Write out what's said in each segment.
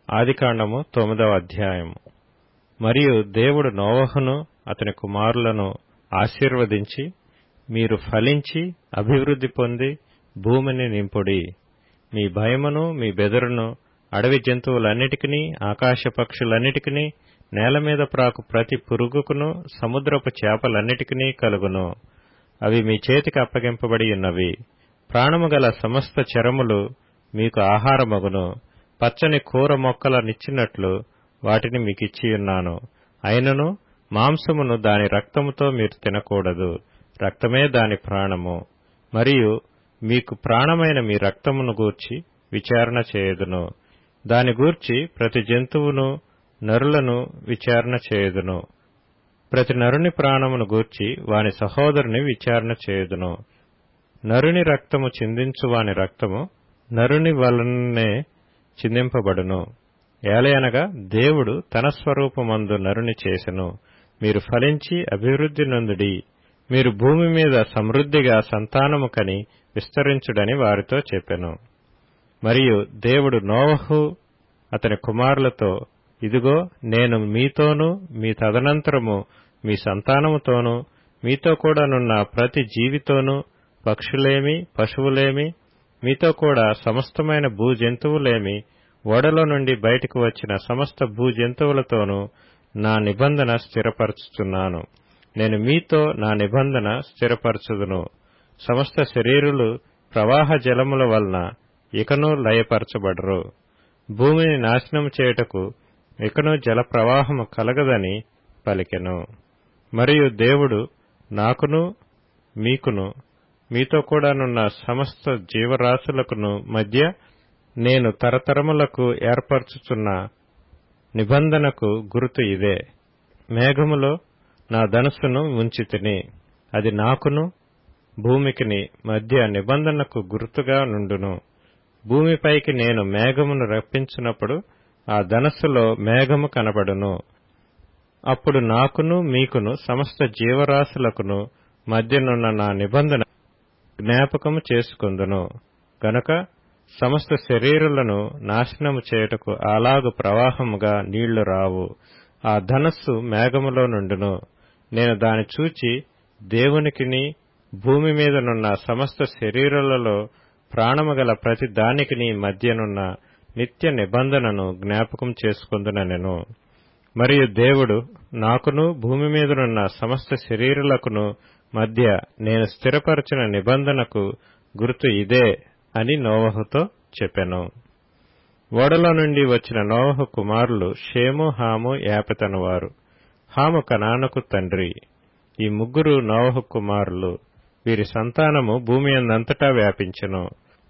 ఆదికాండము 9వ అధ్యాయము. మరియు దేవుడు నోవహును అతని కుమారులను ఆశీర్వదించి, మీరు ఫలించి అభివృద్ధి పొంది భూమిని నింపుడి. మీ భయమును మీ బెదరును అడవి జంతువులన్నిటికిని, ఆకాశ పక్షులన్నిటికిని, నేల మీద ప్రాకు ప్రతి పురుగుకును, సముద్రపు చేపలన్నిటికిని కలుగును. అవి మీ చేతికి అప్పగింపబడి ఉన్నవి. ప్రాణము గల సమస్త చరములు మీకు ఆహారమగును. పచ్చని కూర మొక్కలనిచ్చినట్లు వాటిని మీకిచ్చియున్నాను. అయినను మాంసమును దాని రక్తముతో మీరు తినకూడదు. రక్తమే దాని ప్రాణము. మరియు మీకు ప్రాణమైన మీ రక్తమును గూర్చి విచారణ చేయుదును. దాని గూర్చి ప్రతి జంతువును, నరులను విచారణ చేయుదును. ప్రతి నరుని ప్రాణమును గూర్చి వాని సహోదరుని విచారణ చేయుదును. నరుని రక్తము చిందించు వాని రక్తము నరుని వలననే చిందింపబడును. ఏలయనగా దేవుడు తన స్వరూపమందు నరుని చేసెను. మీరు ఫలించి అభివృద్ధి నొందుడి. మీరు భూమి మీద సమృద్ధిగా సంతానము కని విస్తరించుడని వారితో చెప్పెను. మరియు దేవుడు నోవహు అతని కుమారులతో, ఇదిగో, నేను మీతోనూ మీ తదనంతరము మీ సంతానముతోనూ మీతో కూడా నున్న ప్రతి జీవితోనూ, పక్షులేమి పశువులేమి, మీతో కూడా సమస్తమైన భూజంతువులేమి, ఓడలో నుండి బయటకు వచ్చిన సమస్త భూజంతువులతోనూ నా నిబంధన స్థిరపరచుచున్నాను. నేను మీతో నా నిబంధన స్థిరపరచుదును. సమస్త శరీరులు ప్రవాహ జలముల వలన ఇకను లయపరచబడరు. భూమిని నాశనం చేయుటకు ఇకను జల ప్రవాహము కలగదని పలికెను. మరియు దేవుడు నాకును మీకును మీతో కూడానున్న సమస్త జీవరాశులకును మధ్య నేను తరతరములకు ఏర్పరచుచున్న నిబంధనకు గుర్తు ఇదే. మేఘములో నా ధనుస్సును ఉంచితిని. అది నాకును భూమికిని మధ్య నిబంధనకు గుర్తుగా నుండును. భూమిపైకి నేను మేఘమును రప్పించినప్పుడు ఆ ధనస్సులో మేఘము కనబడును. అప్పుడు నాకును మీకును సమస్త జీవరాశులకును మధ్యనున్న నా నిబంధన జ్ఞాపకము చేసుకొందును. గనుక సమస్త శరీరులను నాశనము చేయుటకు అలాగు ప్రవాహముగా నీళ్లు రావు. ఆ ధనస్సు మేఘములో నుండును. నేను దాని చూచి దేవునికిని భూమి మీదనున్న సమస్త శరీరులలో ప్రాణము గల ప్రతి దానికిని మధ్యనున్న నిత్య నిబంధనను జ్ఞాపకం చేసుకొందునెను. మరియు దేవుడు నాకును భూమి మీదనున్న సమస్త శరీరులకును మధ్య నేను స్థిరపరచిన నిబంధనకు గుర్తు ఇదే అని నోవహుతో చెప్పెను. ఓడలో నుండి వచ్చిన నోవహు కుమారులు షేము, హాము, యాపెతను వారు. హాము కనానుకు తండ్రి. ఈ ముగ్గురు నోవహు కుమారులు. వీరి సంతానము భూమి అందంతటా వ్యాపించెను.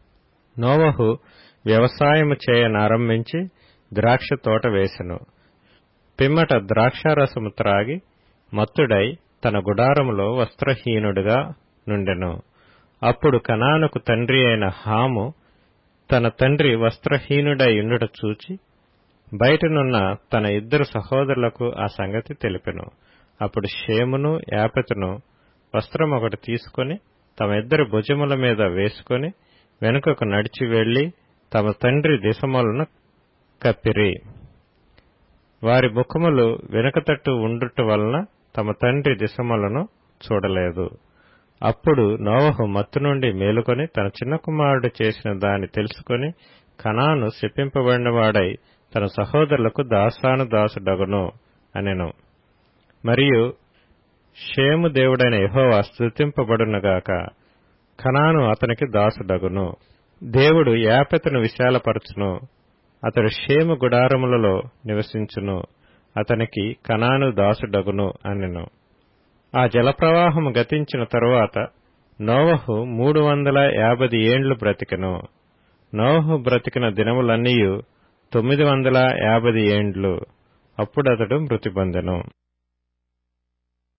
నోవహు వ్యవసాయము చేయనారంభించి ద్రాక్ష తోట వేసెను. పిమ్మట ద్రాక్షారసము త్రాగి మత్తుడై తన గుడారములో వస్త్రహీనుడుగా నుండెను. అప్పుడు కనానుకు తండ్రి అయిన హాము తన తండ్రి వస్త్రహీనుడై ఉండుట చూచి బయటనున్న తన ఇద్దరు సహోదరులకు ఆ సంగతి తెలిపెను. అప్పుడు షేమును, యాపెతును వస్త్రమొకటి తీసుకొని తమ ఇద్దరి భుజముల మీద వేసుకొని వెనుకకు నడిచి వెళ్లి తమ తండ్రి దిశములను కప్పిరి. వారి ముఖములు వెనుకతట్టు ఉండుట వలన తమ తండ్రి దిశములను చూడలేదు. అప్పుడు నోవహు మత్తు నుండి మేలుకొని తన చిన్న కుమారుడు చేసిన దాన్ని తెలుసుకొని కనాను శపింపబడినవాడై తన సహోదరులకు దాసానుదాసుడగును అనెను. మరియు షేము దేవుడైన యెహోవా స్తుతింపబడునుగాక. కనాను అతనికి దాసుడగును. దేవుడు యాపెతును విశాలపరచును. అతడు షేము గుడారములలో నివసించును. అతనికి కనాను దాసుడగును అనెను. ఆ జలప్రవాహము గతించిన తరువాత నోవహు 350 ఏండ్లు బ్రతికెను. నోవహు బ్రతికిన దినములన్నీయు 950 ఏండ్లు. అప్పుడతడు మృతి పొందెను.